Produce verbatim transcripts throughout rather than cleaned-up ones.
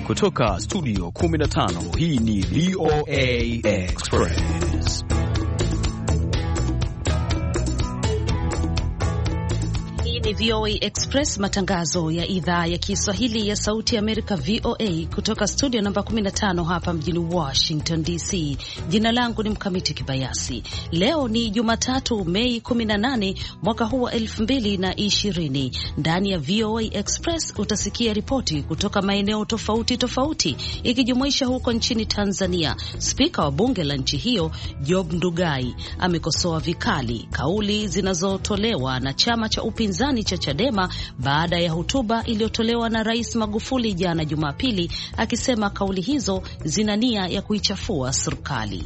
Kutoka studio kumi na tano, hii ni V O A Express. Ni V O A Express, matangazo ya idhaa ya Kiswahili ya Sauti ya Amerika V O A kutoka studio namba kumi na tano hapa mjini Washington D C. Jina langu ni Mkamiti Kibayasi. Leo ni Jumatatu, Mei kumi na nane mwaka huu wa elfu mbili na ishirini. Ndani ya V O A Express utasikia ripoti kutoka maeneo tofauti tofauti, ikijumuisha huko nchini Tanzania. Spika wa bunge la nchi hiyo Job Ndugai amekosoa vikali kauli zinazotolewa na chama cha upinzani cha Chadema baada ya hotuba iliyotolewa na Rais Magufuli jana Jumapili, akisema kauli hizo zina nia ya kuichafua serikali.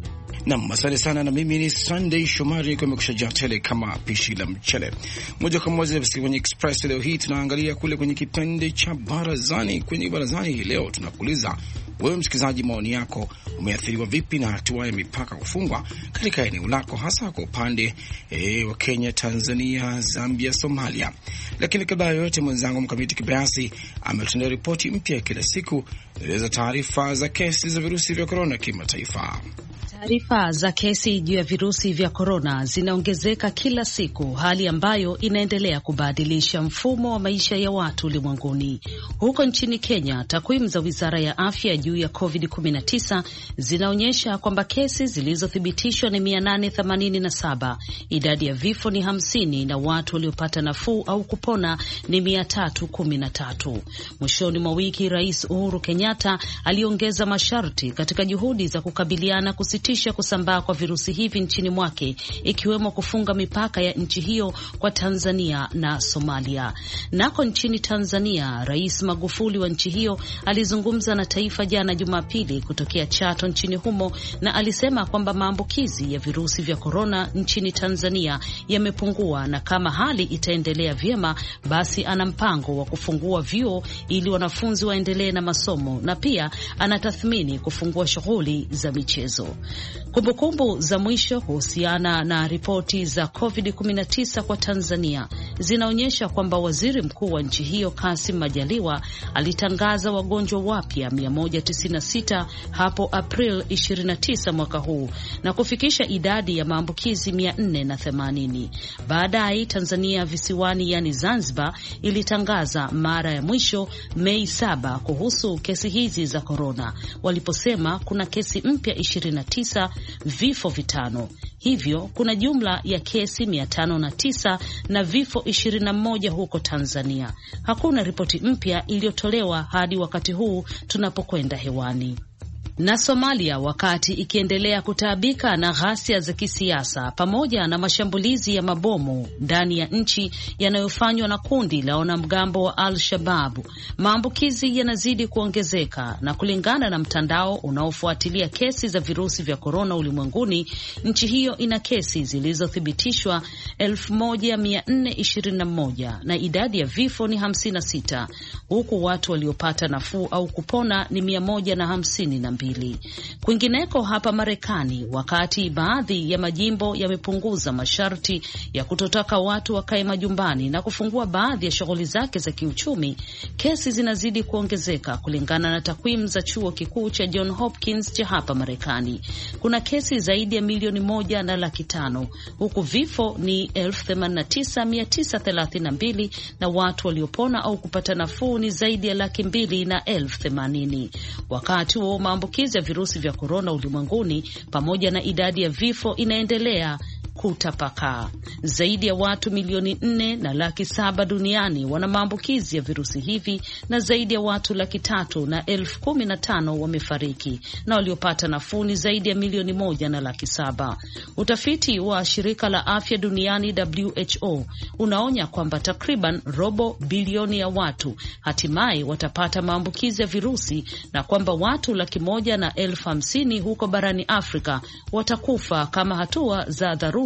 Naam, asante sana, na mimi ni Sunday Shomari kwa mkushaja tele kama pishi la mchele. Moja kwa moja kwenye Express leo hii tunaangalia kule kwenye kipindi cha barazani. Kwenye barazani hii leo tunakuuliza wewe msikilizaji, maoni yako, umeathiriwa vipi na hatua ya mipaka kufungwa katika eneo lako, hasa kwa upande e, wa Kenya, Tanzania, Zambia, Somalia. Lakini kabla ya yote, mwenzangu Mkamiti Kibayasi ametendea ripoti mpya kila siku za taarifa za kesi za virusi vya corona kimataifa. Taarifa za kesi juu ya virusi vya korona zinaongezeka kila siku, hali ambayo inaendelea kubadilisha mfumo wa maisha ya watu ulimwenguni. Huko nchini Kenya, takwimu za Wizara ya Afya juu ya covid kumi na tisa zinaonyesha kwamba kesi zilizothibitishwa ni mia nane themanini na saba, idadi ya vifo ni hamsini na watu waliopata nafuu au kupona ni mia tatu kumi na tatu. Mwishoni mwa wiki, Rais Uhuru Kenyatta aliongeza masharti katika juhudi za kukabiliana kusiti kusambaa kwa virusi hivi nchini mwake, ikiwemo kufunga mipaka ya nchi hiyo kwa Tanzania na Somalia. Nako nchini Tanzania, Rais Magufuli wa nchi hiyo alizungumza na taifa jana Jumapili kutokea Chato nchini humo, na alisema kwamba maambukizi ya virusi vya korona nchini Tanzania yamepungua, na kama hali itaendelea vyema, basi ana mpango wa kufungua vyuo ili wanafunzi waendelee na masomo, na pia anatathmini kufungua shughuli za michezo. Kumbukumbu za mwisho kuhusiana na ripoti za covid kumi na tisa kwa Tanzania zinaonyesha kwamba waziri mkuu wa nchi hiyo Kassim Majaliwa alitangaza wagonjwa wapya mia moja tisini na sita hapo April ishirini na tisa mwaka huu, na kufikisha idadi ya maambukizi mia nne na themanini. Baadaye Tanzania visiwani, yani Zanzibar, ilitangaza mara ya mwisho Mei saba kuhusu kesi hizi za korona, waliposema kuna kesi mpya ishirini na tisa, vifo vitano. Hivyo kuna jumla ya kesi mia tano na tisa na vifo ishirini na moja huko Tanzania. Hakuna ripoti mpya iliyotolewa hadi wakati huu tunapokwenda hewani. Na Somalia, wakati ikiendelea kutaabika na ghasia za kisiasa pamoja na mashambulizi ya mabomu ndani ya nchi yanayofanywa na kundi la wanamgambo wa Al-Shabaab, maambukizi yanazidi kuongezeka, na kulingana na mtandao unaofuatilia kesi za virusi vya korona ulimwenguni, nchi hiyo ina kesi zilizothibitishwa elfu moja mia nne ishirini na moja na idadi ya vifo ni hamsini na sita, huku watu waliopata nafuu au kupona ni mia moja na hamsini na mbili. Kwingineko hapa Marekani, wakati baadhi ya majimbo yamepunguza masharti ya kutotaka watu wakae majumbani na kufungua baadhi ya shughuli zake za kiuchumi, kesi zinazidi kuongezeka. Kulingana na takwimu za chuo kikuu cha John Hopkins cha hapa Marekani, kuna kesi zaidi ya milioni moja na laki tano, huku vifo ni elfu themanini na tisa mia tisa thelathini na mbili, na watu waliopona au kupata nafuu ni zaidi ya laki mbili na elfu themanini. Wakati huo maambukizi ya virusi vya korona ulimwenguni pamoja na idadi ya vifo inaendelea kutapakaa. Zaidi ya watu milioni nne na laki saba duniani wana maambukizi ya virusi hivi, na zaidi ya watu laki tatu na elfu kumi na tano wamefariki, na waliopata nafuu ni zaidi ya milioni moja na laki saba. Utafiti wa shirika la afya duniani W H O unaonya kwamba takriban robo bilioni ya watu hatimaye watapata maambukizi ya virusi, na kwamba watu laki moja na elfu hamsini huko barani Afrika watakufa kama hatua za dharura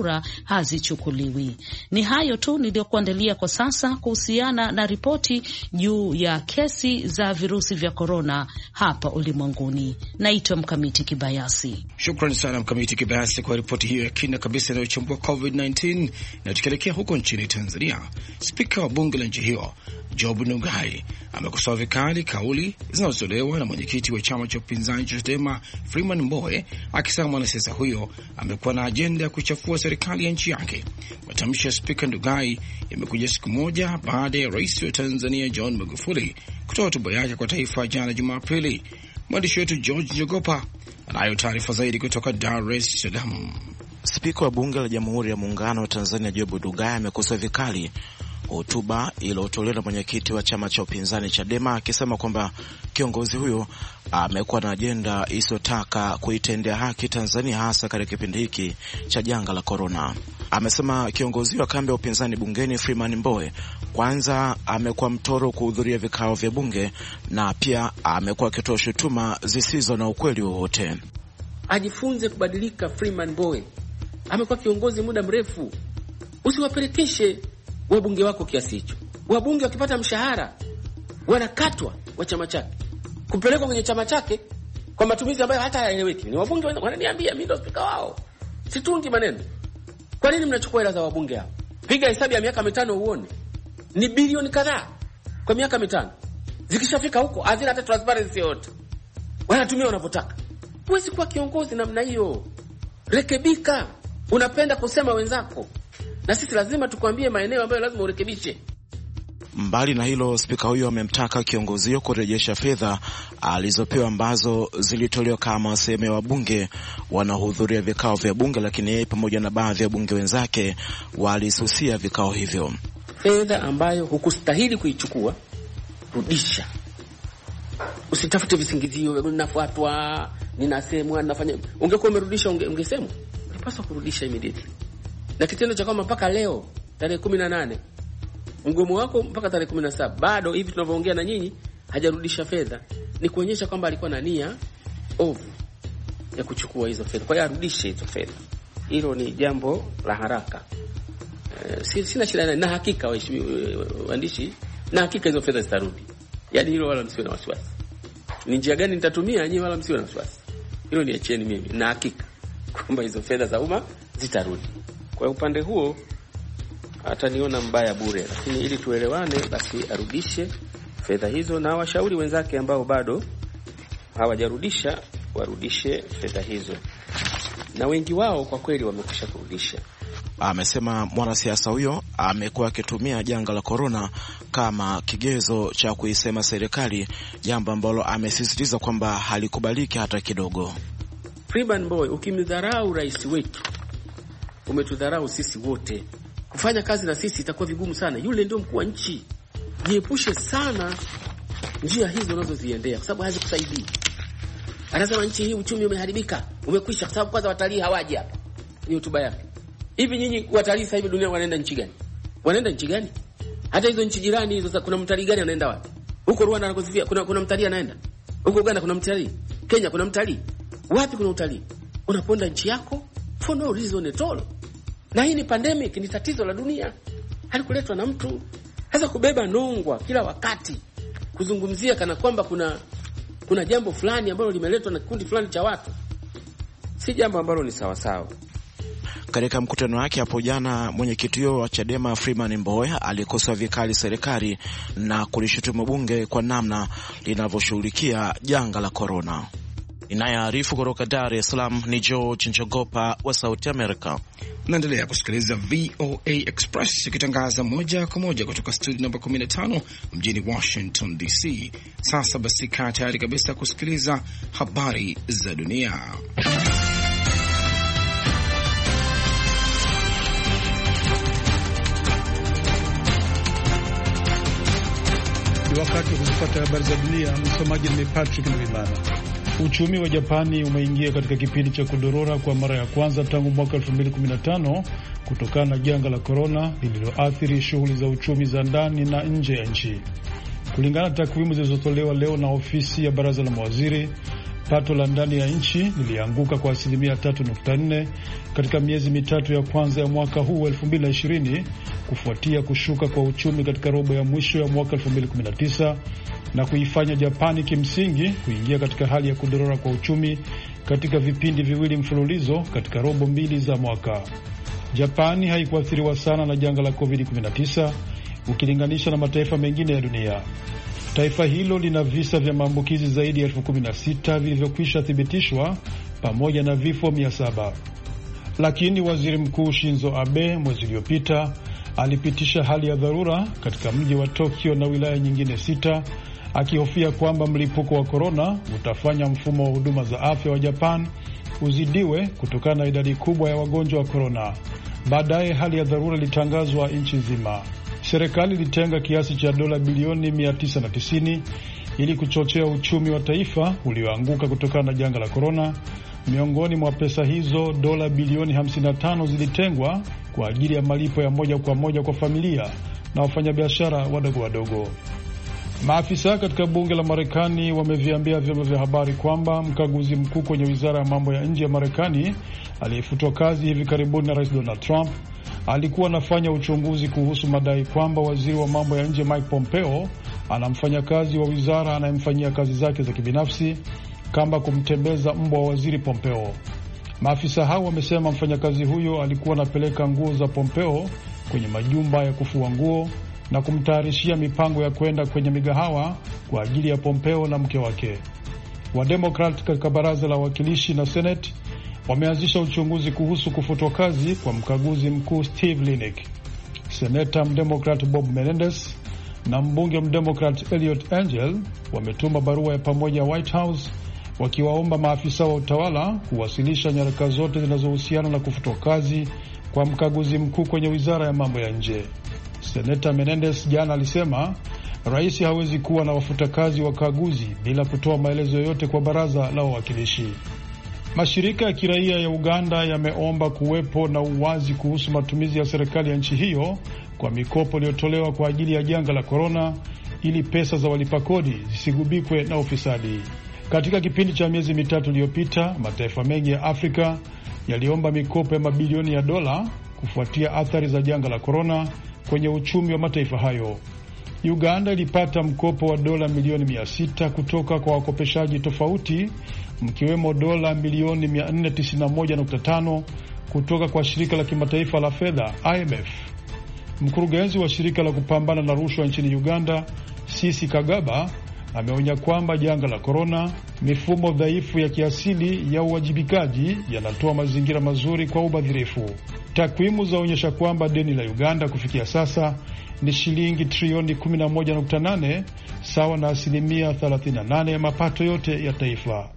dharura hazichukuliwi. Ni hayo tu niliyokuandalia kwa sasa kuhusiana na ripoti juu ya kesi za virusi vya korona hapa ulimwenguni. Naitwa Mkamiti Kibayasi. Shukrani sana Mkamiti Kibayasi kwa ripoti hiyo ya kina kabisa inayochambua COVID kumi na tisa. Na tukielekea huko nchini Tanzania, spika wa bunge la nchi hiyo Job Ndugai amekosoa vikali kauli zinazotolewa na mwenyekiti wa chama cha upinzani cha Chadema Freeman Mbowe, akisema mwanasiasa huyo amekuwa na ajenda ya kuchafua serikali ya nchi yake. Matamshi ya spika Ndugai yamekuja siku moja baada ya rais wa Tanzania John Magufuli kutoa hotuba yake kwa taifa jana Jumapili. Mwandishi wetu George Njogopa anayo taarifa zaidi kutoka Dar es Salaam. Spika wa bunge la Jamhuri ya Muungano wa Tanzania Job Ndugai amekosoa vikali hotuba iliyotolewa na mwenyekiti wa chama cha upinzani Chadema, akisema kwamba kiongozi huyo amekuwa na ajenda isiyotaka kuitendea haki Tanzania, hasa katika kipindi hiki cha janga la corona. Amesema kiongozi wa kambi ya upinzani bungeni Freeman Mbowe kwanza amekuwa mtoro kuhudhuria vikao vya bunge, na pia amekuwa akitoa shutuma zisizo na ukweli wowote. Ajifunze kubadilika. Freeman Mbowe amekuwa kiongozi muda mrefu. Usiwapelekeshe wabunge wako kiasi hicho. Wabunge wakipata mshahara wanakatwa wa chama chake kupelekwa kwenye chama chake kwa matumizi ambayo hata hayaeleweki. Ni wabunge wananiambia, mimi ndo spika wao, situngi maneno. Kwa nini mnachukua hela za wabunge hao? Piga hesabu ya miaka mitano uone, ni bilioni kadhaa kwa miaka mitano. Zikishafika huko hazina hata transparency yote, wanatumia wanavyotaka. Huwezi kuwa kiongozi namna hiyo. Rekebika. Unapenda kusema wenzako, na sisi lazima tukwambie maeneo ambayo lazima urekebishe. Mbali na hilo, spika huyo amemtaka kiongozi huyo kurejesha fedha alizopewa ambazo zilitolewa kama sehemu ya wabunge wanahudhuria vikao vya bunge, lakini yeye pamoja na baadhi ya bunge wenzake walisusia vikao hivyo. Fedha ambayo hukustahili kuichukua, rudisha. Usitafute visingizio, ninafuatwa, ninasemwa, ninafanya. Ungekuwa umerudisha unge, ungesemwa. Unapaswa kurudisha immediately. Na kitendo cha kama mpaka leo tarehe kumi na nane mgomo wako mpaka tarehe kumi na saba bado hivi tunavyoongea na nyinyi hajarudisha fedha, ni kuonyesha kwamba alikuwa na nia ovu ya kuchukua hizo fedha. Kwa hiyo arudishe hizo fedha. Hilo ni jambo la haraka. E, sina shida na hakika waandishi, na hakika hizo fedha zitarudi. Yaani hilo wala msiwe na wasiwasi. Ni njia gani nitatumia nyinyi wala msiwe na wasiwasi. Hilo ni acheni mimi, na hakika kwamba hizo fedha za umma zitarudi. Kwa upande huo ataniona mbaya bure, lakini ili tuelewane basi arudishe fedha hizo, na washauri wenzake ambao bado hawajarudisha warudishe fedha hizo, na wengi wao kwa kweli wamekwisha kurudisha. Amesema mwanasiasa huyo amekuwa akitumia janga la corona kama kigezo cha kuisema serikali, jambo ambalo amesisitiza kwamba halikubaliki hata kidogo. Freeman Mbowe, ukimdharau rais wetu, umetudharau sisi wote. Kufanya kazi na sisi itakuwa vigumu sana. Yule ndio mkuu wa nchi. Jiepushe sana njia hizo unazoziendea, kwa sababu hazikusaidii. Anasema nchi hii uchumi umeharibika, umekwisha, kwa sababu kwanza watalii hawaji hapa. Ni hotuba yake. Hivi nyinyi watalii sasa hivi dunia wanaenda nchi gani? Wanaenda nchi gani? Hata hizo nchi jirani hizo, kuna mtalii gani anaenda wapi? Huko Rwanda anakozifia kuna kuna mtalii anaenda. Huko Uganda kuna mtalii. Kenya kuna mtalii. Wapi kuna utalii? Unaponda nchi yako for no reason at all. Na hii ni pandemic, ni tatizo la dunia. Halikuletwa na mtu. Sasa kubeba nongwa kila wakati, kuzungumzia kana kwamba kuna kuna jambo fulani ambalo limeletwa na kundi fulani cha watu, si jambo ambalo ni sawa sawa. Katika mkutano wake hapo jana, mwenyekiti wa Chadema Freeman Mbowe alikosoa vikali serikali na kulishutumu bunge kwa namna linavyoshughulikia janga la corona. Inayoarifu kutoka Dar es Salaam ni George Njogopa wa Sauti America. Naendelea kusikiliza V O A Express ikitangaza moja kwa moja kutoka studio namba kumi na tano mjini Washington D C. Sasa basi kaa tayari kabisa kusikiliza habari za dunia. Wakati wa kupata habari za dunia, msomaji ni Patrick Mwimana. Uchumi wa Japani umeingia katika kipindi cha kudorora kwa mara ya kwanza tangu mwaka elfu mbili kumi na tano kutokana na janga la corona lililoathiri shughuli za uchumi za ndani na nje ya nchi. Kulingana na takwimu zilizotolewa leo na ofisi ya baraza la mawaziri, Pato la ndani ya nchi lilianguka kwa asilimia tatu nukta nne katika miezi mitatu ya kwanza ya mwaka huu elfu mbili na ishirini kufuatia kushuka kwa uchumi katika robo ya mwisho ya mwaka elfu mbili kumi na tisa na kuifanya Japani kimsingi kuingia katika hali ya kudorora kwa uchumi katika vipindi viwili mfululizo katika robo mbili za mwaka. Japani haikuathiriwa sana na janga la covid kumi na tisa ukilinganisha na mataifa mengine ya dunia. Taifa hilo lina visa vya maambukizi zaidi ya elfu kumi na sita vilivyokwisha thibitishwa pamoja na vifo mia saba. Lakini waziri mkuu Shinzo Abe mwezi uliopita alipitisha hali ya dharura katika mji wa Tokyo na wilaya nyingine sita, akihofia kwamba mlipuko wa korona utafanya mfumo wa huduma za afya wa Japan uzidiwe kutokana na idadi kubwa ya wagonjwa wa korona. Baadaye hali ya dharura ilitangazwa nchi nzima. Serikali ilitenga kiasi cha dola bilioni mia tisa na tisini ili kuchochea uchumi wa taifa ulioanguka kutokana na janga la korona. Miongoni mwa pesa hizo, dola bilioni hamsini na tano zilitengwa kwa ajili ya malipo ya moja kwa moja kwa familia na wafanyabiashara wadogo wadogo. Maafisa katika bunge la Marekani wameviambia vyombo vya habari kwamba mkaguzi mkuu kwenye wizara ya mambo ya nje ya Marekani aliyefutwa kazi hivi karibuni na Rais Donald Trump alikuwa anafanya uchunguzi kuhusu madai kwamba waziri wa mambo ya nje Mike Pompeo anamfanya kazi wa wizara anayemfanyia kazi zake za kibinafsi kama kumtembeza mbwa wa waziri Pompeo. Maafisa hao wamesema mfanyakazi huyo alikuwa anapeleka nguo za Pompeo kwenye majumba ya kufua nguo na kumtayarishia mipango ya kwenda kwenye migahawa kwa ajili ya Pompeo na mke wake. Wademokrat katika baraza la wawakilishi na Senate wameanzisha uchunguzi kuhusu kufutwa kazi kwa mkaguzi mkuu Steve Linick. Seneta mdemokrat Bob Menendez na mbunge mdemokrat Eliot Engel wametuma barua ya pamoja White House wakiwaomba maafisa wa utawala kuwasilisha nyaraka zote zinazohusiana na kufutwa kazi kwa mkaguzi mkuu kwenye wizara ya mambo ya nje. Seneta Menendez jana alisema rais hawezi kuwa na wafuta kazi wakaguzi bila kutoa maelezo yoyote kwa baraza la wawakilishi. Mashirika ya kiraia ya Uganda yameomba kuwepo na uwazi kuhusu matumizi ya serikali ya nchi hiyo kwa mikopo iliyotolewa kwa ajili ya janga la korona ili pesa za walipa kodi zisigubikwe na ufisadi. Katika kipindi cha miezi mitatu iliyopita, mataifa mengi ya Afrika yaliomba mikopo ya mabilioni ya dola kufuatia athari za janga la korona kwenye uchumi wa mataifa hayo. Uganda ilipata mkopo wa dola milioni mia sita kutoka kwa wakopeshaji tofauti, mkiwemo dola milioni mia nne tisini na moja nukta tano kutoka kwa shirika la kimataifa la fedha I M F. Mkurugenzi wa shirika la kupambana na rushwa nchini Uganda, Sisi Kagaba, ameonya kwamba janga la korona, mifumo dhaifu ya kiasili ya uwajibikaji yanatoa mazingira mazuri kwa ubadhirifu. Takwimu zaonyesha kwamba deni la Uganda kufikia sasa ni shilingi trilioni kumi na moja nukta nane, sawa na asilimia thelathini na nane ya mapato yote ya taifa.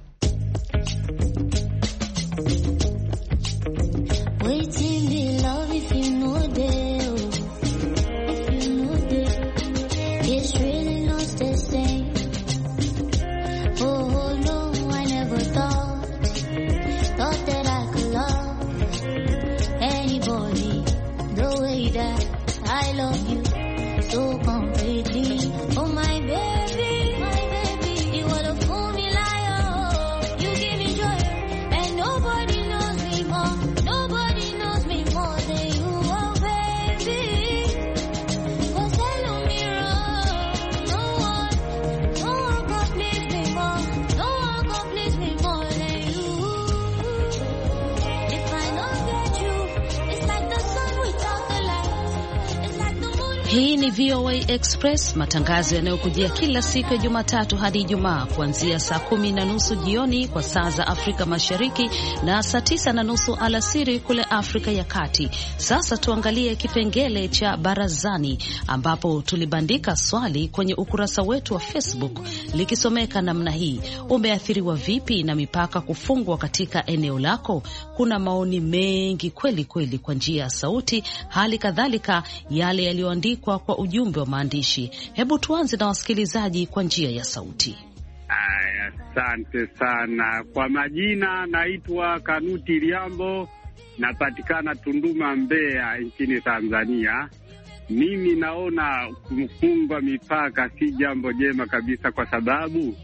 Hii ni V O A Express, matangazo yanayokujia kila siku ya Jumatatu hadi Ijumaa kuanzia saa kumi na nusu jioni kwa saa za Afrika Mashariki na saa tisa na nusu alasiri kule Afrika ya Kati. Sasa tuangalie kipengele cha barazani, ambapo tulibandika swali kwenye ukurasa wetu wa Facebook likisomeka namna hii: umeathiriwa vipi na mipaka kufungwa katika eneo lako? Kuna maoni mengi kweli kweli kwa njia ya sauti, hali kadhalika yale yaliyoandikwa kwa ujumbe wa maandishi. Hebu tuanze na wasikilizaji kwa njia ya sauti. Aya, asante sana. Kwa majina naitwa Kanuti Liambo, napatikana Tunduma, Mbeya nchini Tanzania. Mimi naona kufungwa mipaka si jambo jema kabisa, kwa sababu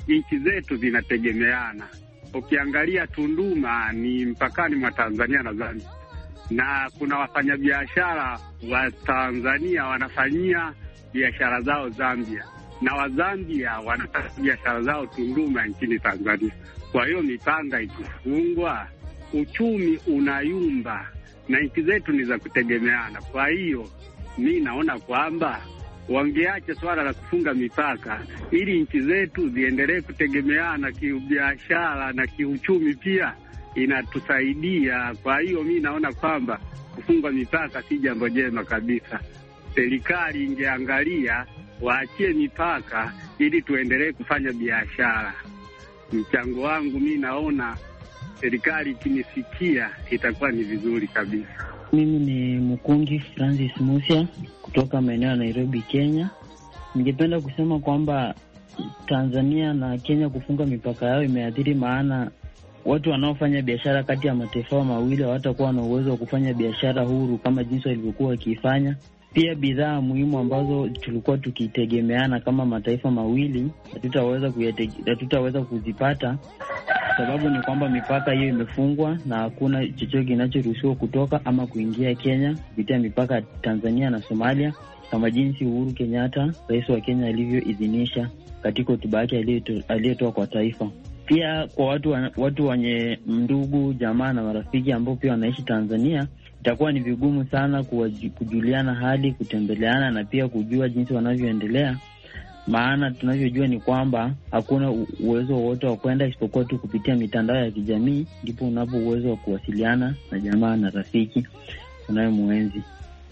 nchi zetu zinategemeana. Ukiangalia Tunduma ni mpakani mwa Tanzania na Zambia, na kuna wafanyabiashara wa Tanzania wanafanyia biashara zao Zambia, na Wazambia wanafanya biashara zao Tunduma nchini Tanzania. Kwa hiyo mipaka ikifungwa, uchumi unayumba, na nchi zetu ni za kutegemeana. Kwa hiyo mi naona kwamba wangeacha swala la kufunga mipaka ili nchi zetu ziendelee kutegemeana kibiashara na kiuchumi, pia inatusaidia. Kwa hiyo mi naona kwamba kufunga mipaka si jambo jema kabisa. Serikali ingeangalia waachie mipaka ili tuendelee kufanya biashara. Mchango wangu mi naona serikali ikinisikia itakuwa ni vizuri kabisa. Mimi ni Mkungi Francis Musia kutoka maeneo ya Nairobi, Kenya. Ningependa kusema kwamba Tanzania na Kenya kufunga mipaka yao imeathiri, maana watu wanaofanya biashara kati ya mataifa mawili hawatakuwa na uwezo wa kufanya biashara huru kama jinsi walivyokuwa wakifanya. Pia bidhaa muhimu ambazo tulikuwa tukitegemeana kama mataifa mawili hatutaweza hatutaweza kuzipata, sababu ni kwamba mipaka hiyo imefungwa na hakuna chochote kinachoruhusiwa kutoka ama kuingia Kenya kupitia mipaka ya Tanzania na Somalia, kama jinsi Uhuru Kenyatta, rais wa Kenya, alivyoidhinisha katika hotuba yake aliyotoa kwa taifa. Pia kwa watu watu wenye ndugu, jamaa na marafiki ambao pia wanaishi Tanzania, itakuwa ni vigumu sana kujuliana hali, kutembeleana na pia kujua jinsi wanavyoendelea, maana tunavyojua ni kwamba hakuna uwezo wote wa kwenda isipokuwa tu kupitia mitandao ya kijamii, ndipo unapo uwezo wa kuwasiliana na jamaa na rafiki unayemwenzi.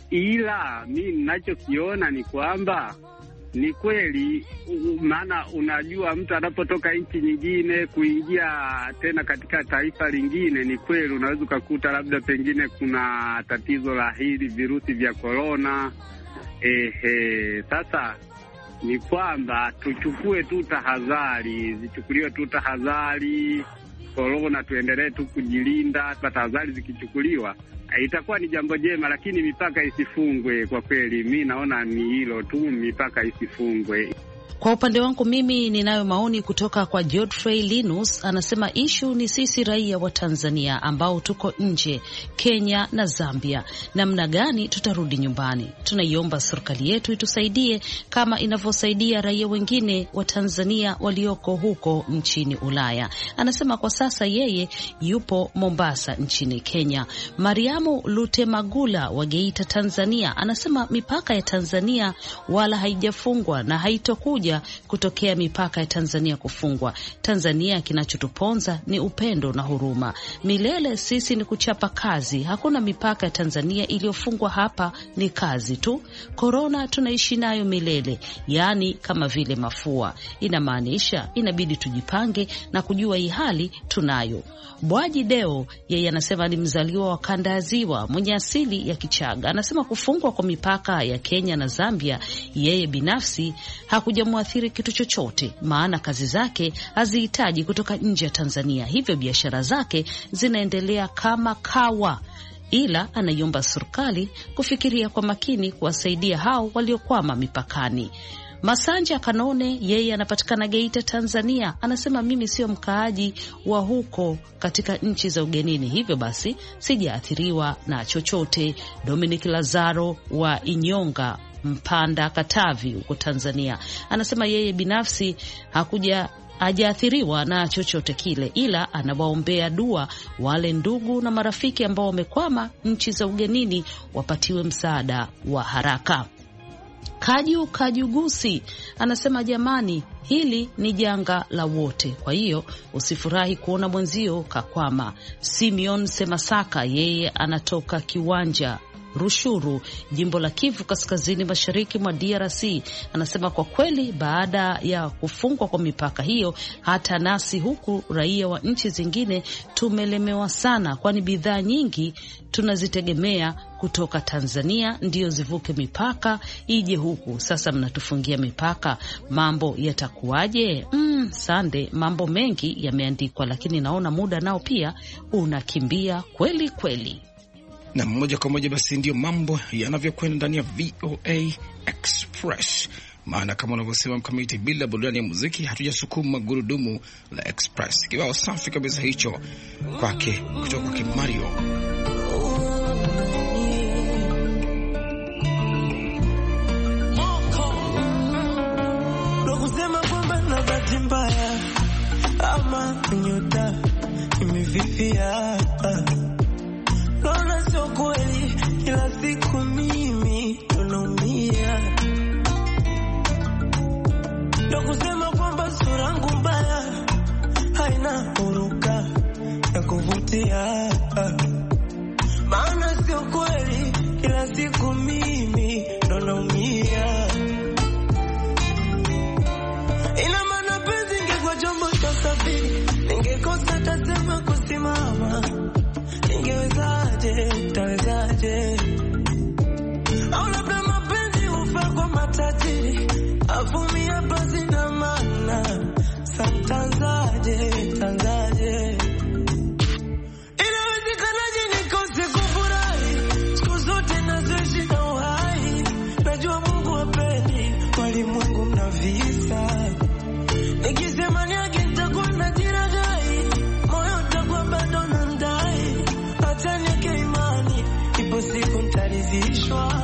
Ila mimi ninachokiona ni kwamba ni kweli, maana unajua mtu anapotoka nchi nyingine kuingia tena katika taifa lingine, ni kweli unaweza kukuta labda pengine kuna tatizo la hili virusi vya corona. Ehe, sasa ni kwamba tuchukue tu tahadhari, zichukuliwe tu tahadhari corona, tuendelee tu kujilinda. Tahadhari zikichukuliwa itakuwa ni jambo jema, lakini mipaka isifungwe. Kwa kweli mimi naona ni hilo tu, mipaka isifungwe. Kwa upande wangu mimi ninayo maoni kutoka kwa Godfrey Linus. Anasema issue ni sisi raia wa Tanzania ambao tuko nje Kenya na Zambia, namna gani tutarudi nyumbani. Tunaiomba serikali yetu itusaidie kama inavyosaidia raia wengine wa Tanzania walioko huko nchini Ulaya. Anasema kwa sasa yeye yupo Mombasa nchini Kenya. Mariamu Lutemagula wa Geita, Tanzania, anasema mipaka ya Tanzania wala haijafungwa na haitokuja kutokea mipaka ya Tanzania kufungwa. Tanzania kinachotuponza ni upendo na huruma. Milele sisi ni kuchapa kazi. Hakuna mipaka ya Tanzania iliyofungwa, hapa ni kazi tu. Corona tunaishi nayo milele, yani kama vile mafua. Inamaanisha inabidi tujipange na kujua hii hali tunayo. Bwaji Deo yeye anasema ni mzaliwa wa kanda ya Ziwa mwenye asili ya Kichaga. Anasema kufungwa kwa mipaka ya Kenya na Zambia yeye binafsi hakujamuathiri kitu chochote, maana kazi zake hazihitaji kutoka nje ya Tanzania, hivyo biashara zake zinaendelea kama kawa. Ila anaiomba serikali kufikiria kwa makini kuwasaidia hao waliokwama mipakani. Masanja Kanone yeye anapatikana Geita, Tanzania, anasema mimi sio mkaaji wa huko katika nchi za ugenini, hivyo basi sijaathiriwa na chochote. Dominic Lazaro wa Inyonga, Mpanda, Katavi huko Tanzania, anasema yeye binafsi hakuja hajaathiriwa na chochote kile, ila anawaombea dua wale ndugu na marafiki ambao wamekwama nchi za ugenini wapatiwe msaada wa haraka. Kaju Kajugusi anasema jamani, hili ni janga la wote, kwa hiyo usifurahi kuona mwenzio kakwama. Simeon Semasaka yeye anatoka Kiwanja Rushuru, jimbo la Kivu Kaskazini, mashariki mwa D R C, anasema kwa kweli baada ya kufungwa kwa mipaka hiyo, hata nasi huku raia wa nchi zingine tumelemewa sana, kwani bidhaa nyingi tunazitegemea kutoka Tanzania ndio zivuke mipaka ije huku. Sasa mnatufungia mipaka, mambo yatakuwaje? Mm, sande, mambo mengi yameandikwa, lakini naona muda nao pia unakimbia kweli kweli. Na moja kwa moja basi ndio mambo yanavyokwenda ndani ya V O A Express. maana kama unavyosema Mkamiti, bila burudani ya muziki hatujasukuma gurudumu la Express. Kibao safi kabisa hicho kwake kutoka kwa Mario. Mbaya ama nyota imevifia, naona sio kweli, kila siku mimi naumia. Ndio kusema kwamba sura yangu mbaya haina huruka ya kuvutia, maana sio kweli, kila siku mimi naumia. Ningekosa tasema kusimama, ningewezaje, tawezaje? Au labda mapenzi ufa kwa matajiri, afumia basi na maana, samtanzaje, tanzaje? Inawezekanaje nikose kufurahi, siku zote nazoishi na uhai, najua Mungu hapendi walimwengu mna visa. Nikisema niage nitakuwa najiragai, moyo utakuwa bado nandai, hata nieke imani, ipo siku nitaridhishwa.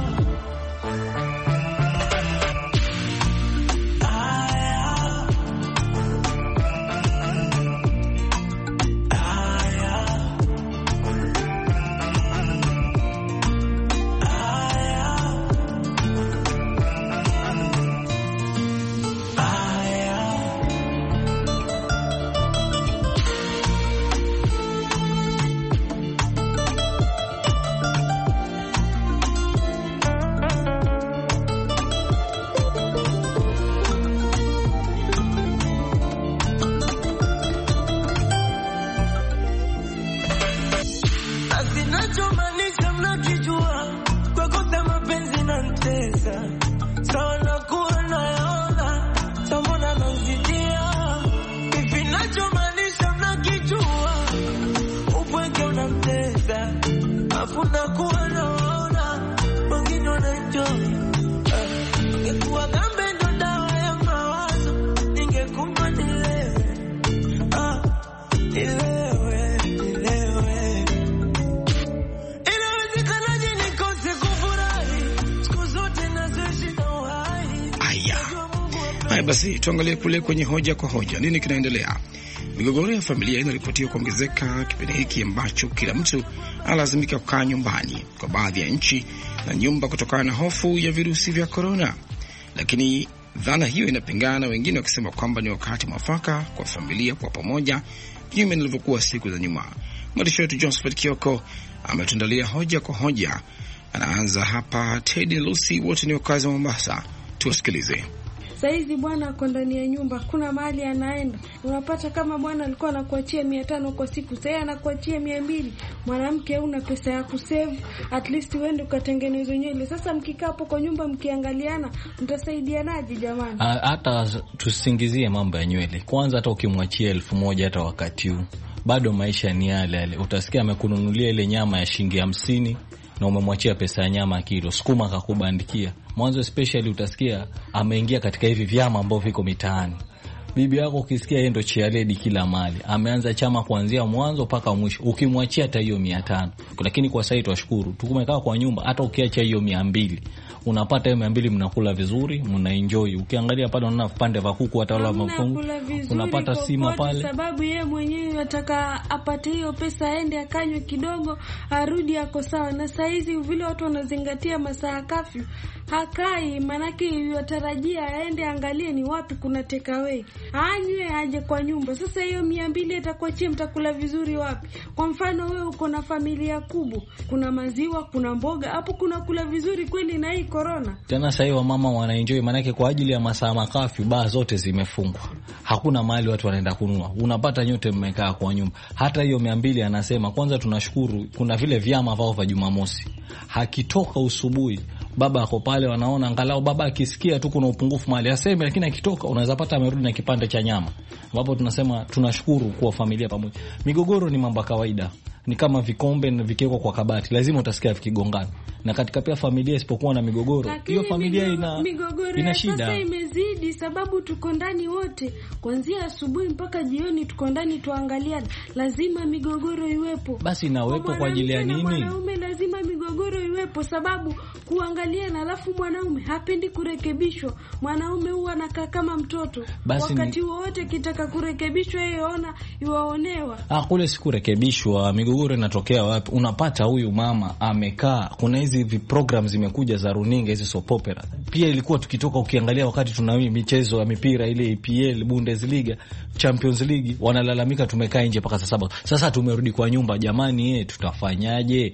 Basi tuangalie kule kwenye hoja kwa hoja, nini kinaendelea? Migogoro ya familia inaripotiwa kuongezeka kipindi hiki ambacho kila mtu analazimika kukaa nyumbani kwa baadhi ya nchi na nyumba kutokana na hofu ya virusi vya corona. Lakini dhana hiyo inapingana na wengine wakisema kwamba ni wakati mwafaka kwa familia kwa pamoja, kinyume nilivyokuwa siku za nyuma. Mwandishi wetu Josephat Kioko ametuandalia hoja kwa hoja. Anaanza hapa. Teddy Lucy wote ni wakazi wa Mombasa, tuwasikilize. Saizi bwana ako ndani ya nyumba, kuna mahali anaenda. Unapata kama bwana alikuwa anakuachia mia tano kwa siku, sasa anakuachia mia mbili. Mwanamke una pesa ya kusave, at least uende ukatengeneze nywele. Sasa mkikaa hapo kwa nyumba mkiangaliana, mtasaidianaje jamani? Hata tusingizie mambo ya nywele. Kwanza hata ukimwachia elfu moja hata wakati huu, bado maisha ni yale yale. Utasikia amekununulia ile nyama ya shilingi hamsini na umemwachia pesa ya nyama kilo, sukuma akakubandikia. Mwanzo especially utasikia ameingia katika hivi vyama ambavyo viko mitaani. Bibi yako ukisikia yeye ndo cheerleader kila mali, ameanza chama kuanzia mwanzo mpaka mwisho, ukimwachia hata hiyo mia tano. Lakini kwa sasa tunashukuru tukumekaa kwa nyumba, hata ukiacha hiyo mia mbili unapata hiyo mia mbili, mnakula vizuri, mnaenjoy. Ukiangalia pale unaona vipande vya kuku hata wala mafungu, unapata sima pale, sababu yeye mwenyewe anataka apate hiyo pesa, aende akanywe kidogo arudi ako sawa. Na saizi vile watu wanazingatia masaa kafyu, hakai, manake yatarajia aende angalie ni wapi kuna take away, anywe aje kwa nyumba. Sasa hiyo mia mbili itakuachia, mtakula vizuri wapi? Kwa mfano wewe uko na familia kubwa, kuna maziwa, kuna mboga, hapo kuna kula vizuri kweli na hii corona. Tena sasa hiyo mama wanaenjoy, manake kwa ajili ya masaa makafyu baa zote zimefungwa, hakuna mahali watu wanaenda kununua, unapata nyote mmekaa kwa nyumba. Hata hiyo mia mbili anasema kwanza tunashukuru kuna vile vyama vao vya Jumamosi, hakitoka usubuhi baba ako pale, wanaona angalau baba akisikia tu kuna upungufu mali aseme, lakini akitoka unaweza pata amerudi na kipande cha nyama. Ambapo tunasema tunashukuru kwa familia pamoja. Migogoro ni mambo kawaida, ni kama vikombe na vikeko kwa kabati, lazima utasikia vikigongana. na katika pia familia isipokuwa na migogoro, hiyo familia ina migogoro ina shida. Sasa imezidi sababu tuko ndani wote, kuanzia asubuhi mpaka jioni tuko ndani tuangaliana, lazima migogoro iwepo. Basi inawepo kwa ajili ya nini? Mwanaume lazima migogoro iwepo sababu kuangaliana, alafu mwanaume hapendi kurekebishwa. Mwanaume huwa anakaa kama mtoto. Basi wakati ni... wote kitaka kurekebishwa yeye ona yuaonewa. Ah, kule si kurekebishwa. Migogoro inatokea wapi? Unapata huyu mama amekaa, kuna hizi hivi programs zimekuja za runinga hizi soap opera. Pia ilikuwa tukitoka ukiangalia wakati tuna michezo ya mipira ile E P L, Bundesliga, Champions League, wanalalamika tumekaa nje mpaka saa saba. Sasa tumerudi kwa nyumba, jamani eh, tutafanyaje?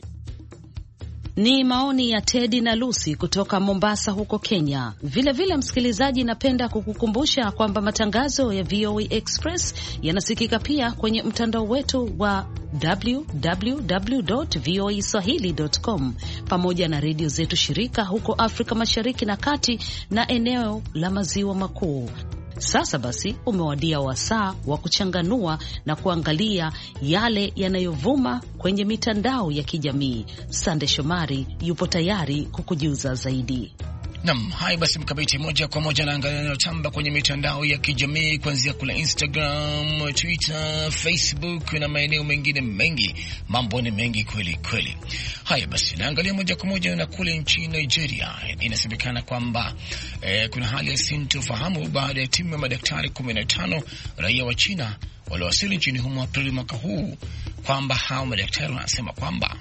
Ni maoni ya Teddy na Lucy kutoka Mombasa huko Kenya. Vile vile, msikilizaji, napenda kukukumbusha kwamba matangazo ya V O A Express yanasikika pia kwenye mtandao wetu wa w w w dot voa swahili dot com pamoja na redio zetu shirika huko Afrika Mashariki na Kati na eneo la Maziwa Makuu. Sasa basi, umewadia wasaa wa kuchanganua na kuangalia yale yanayovuma kwenye mitandao ya kijamii. Sande Shomari yupo tayari kukujuza zaidi. Naam, hai basi mkabiti moja kwa moja naangalia yanayotamba kwenye mitandao ya kijamii kuanzia kule Instagram, Twitter, Facebook na maeneo mengine mengi. Mambo ni mengi kweli kweli. Haya basi naangalia moja kwa moja na kule nchini Nigeria. Inasemekana kwamba eh, kuna hali ya sintofahamu baada ya timu ya madaktari kumi na tano raia wa China waliowasili nchini humo Aprili mwaka huu, kwamba hao madaktari wanasema kwamba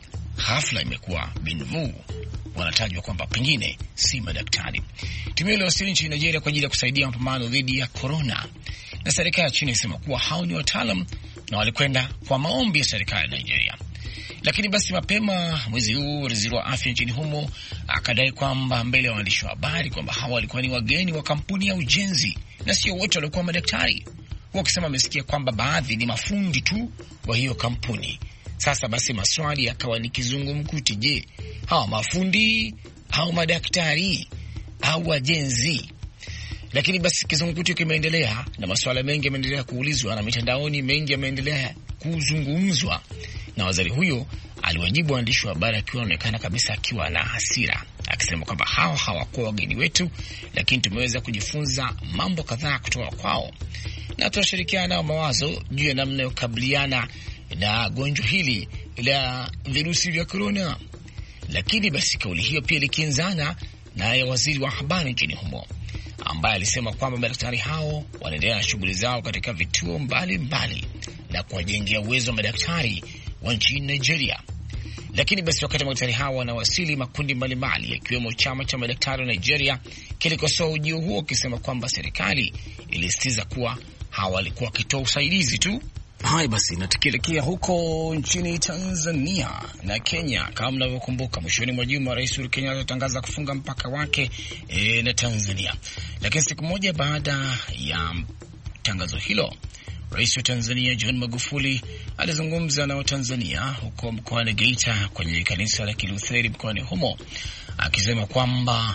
hafla imekuwa binvu. Wanatajwa kwamba pengine si madaktari. Timu ile iliwasili nchini Nigeria kwa ajili ya kusaidia mapambano dhidi ya corona, na serikali ya China inasema kuwa hao ni wataalam na walikwenda kwa maombi ya serikali ya Nigeria. Lakini basi mapema mwezi huu waziri wa afya nchini humo akadai kwamba mbele ya waandishi wa habari kwamba hao walikuwa ni wageni wa kampuni ya ujenzi na sio wote walikuwa madaktari, wakisema amesikia kwamba baadhi ni mafundi tu wa hiyo kampuni. Sasa basi maswali yakawa ni kizungumkuti. Je, hawa mafundi au madaktari au wajenzi? Lakini basi kizungumkuti kimeendelea na maswala mengi yameendelea kuulizwa na mitandaoni mengi yameendelea kuzungumzwa, na waziri huyo aliwajibu waandishi wa habari akiwa anaonekana kabisa akiwa na hasira, akisema kwamba hao hawakuwa wageni wetu, lakini tumeweza kujifunza mambo kadhaa kutoka kwao na tunashirikiana nao mawazo juu ya namna ya kukabiliana na gonjwa hili la virusi vya corona. Lakini basi kauli hiyo pia likinzana na ya waziri wa habari nchini humo, ambaye alisema kwamba madaktari hao wanaendelea na shughuli zao katika vituo mbalimbali na kuwajengea uwezo wa madaktari wa nchini Nigeria. Lakini basi wakati madaktari hao wanawasili, makundi mbalimbali yakiwemo chama cha madaktari wa Nigeria kilikosoa ujio huo, kisema kwamba serikali ilisitiza kuwa hawa walikuwa wakitoa usaidizi tu. Hai basi na tukielekea huko nchini Tanzania na Kenya, kama mnavyokumbuka mwishoni mwa juma Rais Uhuru Kenyatta alitangaza kufunga mpaka wake e, na Tanzania. Lakini siku moja baada ya tangazo hilo, Rais wa Tanzania John Magufuli alizungumza na Watanzania huko mkoani Geita kwenye kanisa la Kilutheri mkoani humo, akisema kwamba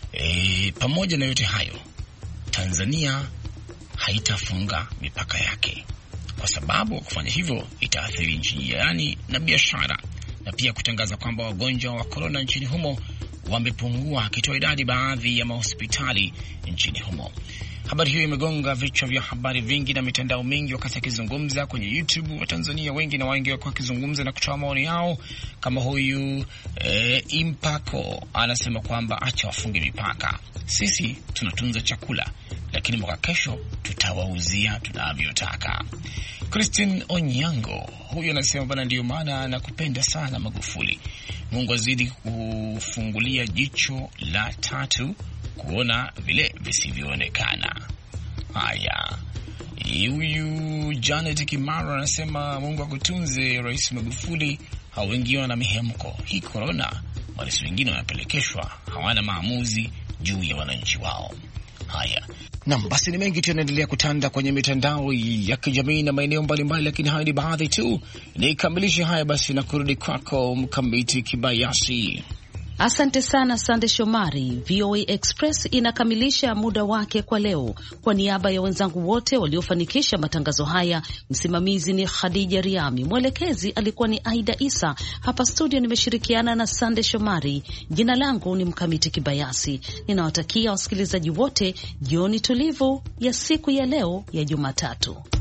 e, pamoja na yote hayo Tanzania haitafunga mipaka yake, kwa sababu kufanya hivyo itaathiri nchi jirani na biashara, na pia kutangaza kwamba wagonjwa wa corona nchini humo wamepungua, akitoa idadi baadhi ya mahospitali nchini humo. Habari hiyo imegonga vichwa vya habari vingi na mitandao mingi wakati akizungumza kwenye YouTube. Wa Tanzania wengi na wengi wako wakizungumza na kutoa maoni yao, kama huyu e, Impako anasema kwamba acha wafunge mipaka, sisi tunatunza chakula lakini mwaka kesho tutawauzia tunavyotaka. Christine Onyango huyu anasema bana, ndio maana nakupenda sana Magufuli, Mungu azidi kufungulia jicho la tatu kuona vile visivyoonekana. Haya, huyu Janet Kimaro anasema Mungu akutunze Rais Magufuli, hao wengine wana mihemko hii corona, marais wengine wanapelekeshwa, hawana maamuzi juu ya wananchi wao. Haya, naam, basi ni mengi tu yanaendelea kutanda kwenye mitandao ya kijamii na maeneo mbalimbali, lakini haya ni baadhi tu. Nikamilishe haya basi na kurudi kwako Mkamiti Kibayasi. Asante sana Sande Shomari. V O A Express inakamilisha muda wake kwa leo. Kwa niaba ya wenzangu wote waliofanikisha matangazo haya, msimamizi ni Khadija Riami, mwelekezi alikuwa ni Aida Isa. Hapa studio nimeshirikiana na Sande Shomari. Jina langu ni Mkamiti Kibayasi. Ninawatakia wasikilizaji wote jioni tulivu ya siku ya leo ya Jumatatu.